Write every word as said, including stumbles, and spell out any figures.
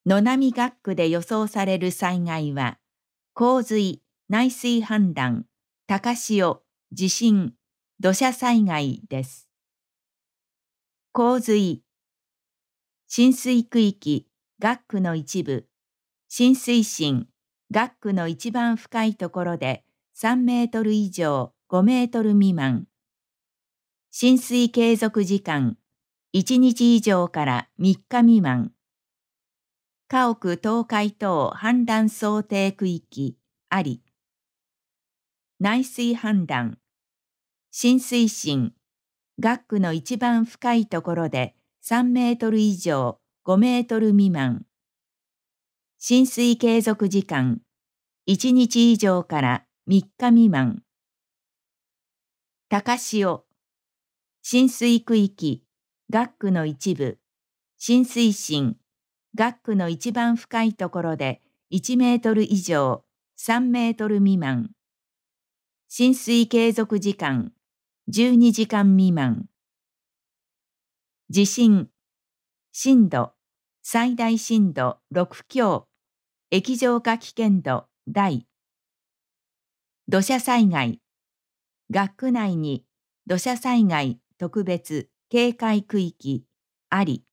野波学区で予想される災害は、洪水、内水氾濫、高潮、地震、土砂災害です。洪水、浸水区域、学区の一部、浸水深、学区の一番深いところでさんメートル以上ごメートル未満。浸水継続時間、いちにち以上からみっか未満。家屋倒壊等氾濫想定区域あり。内水氾濫、浸水深、学区の一番深いところでさんメートル以上ごメートル未満。浸水継続時間、いちにち以上からみっか未満。高潮、浸水区域、学区の一部、浸水深、学区の一番深いところでいちメートル以上さんメートル未満。浸水継続時間、じゅうにじかん未満。地震、震度、最大震度ろく強、液状化危険度大。土砂災害、学区内に土砂災害特別警戒区域あり。